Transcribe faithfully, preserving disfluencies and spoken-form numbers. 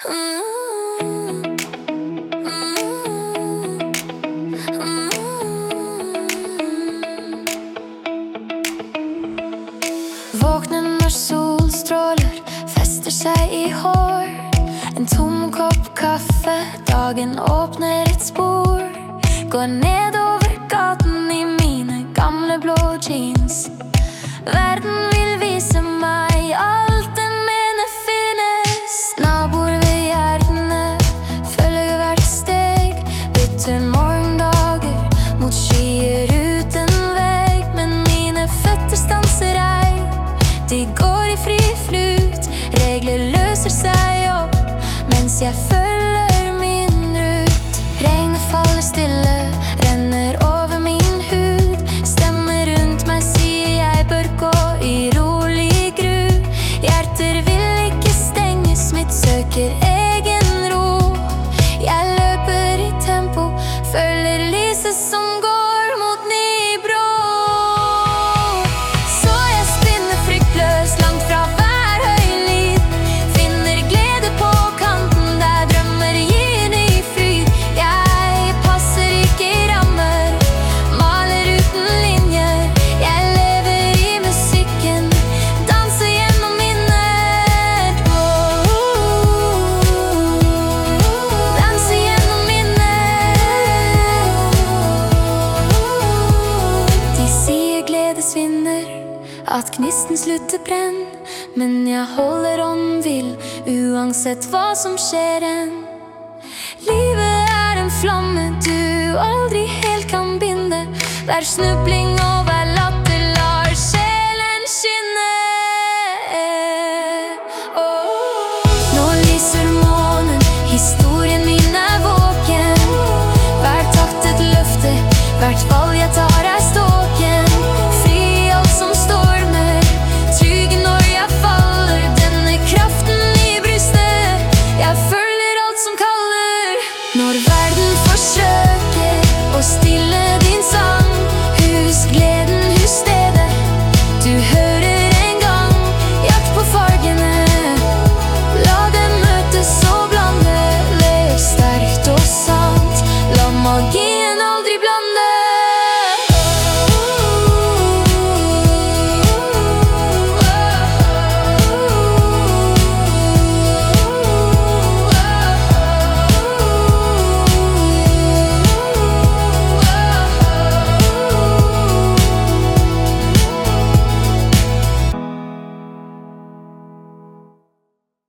Våkne når solstråler fester seg i hår. En tom kopp kaffe, dagen åpner et spor. Går nedover gaten i mine gamle blå jeans. Verden vil vise meg alt den mener finnes. Naboer ved hjertene følger hvert steg. Bytter morgendager mot skyer uten vegg. Men mine føtter stanser ei. De går i fri flut. Regler løser seg opp mens jeg følger min rut. Regnet faller stille, renner over min hud. Stemmer rundt meg sier jeg bør gå i rolig gru. Hjerter vil ikke stenges, mitt søker egen ro. Jeg løper i tempo, følger lyset som går mot Nybro. Så jeg spinner fryktløs langt fra hver høylid. Finner glede på kanten der drømmer gir ny fryd. Jeg passer ikke i rammer, maler uten linjer. Jeg lever i musikken, danser gjennom minner. Danser gjennom minner. De sier glede svinner, at gnisten slutter brenn. Men jeg holder ånden vill, uansett hva som skjer enn. Livet er en flamme du aldri helt kan binde. Hver snubling og hver latter lar sjelen skinne. Åh. Nå lyser månen, historien min er våken. Hvert takt et løfte, hvert valg jeg tar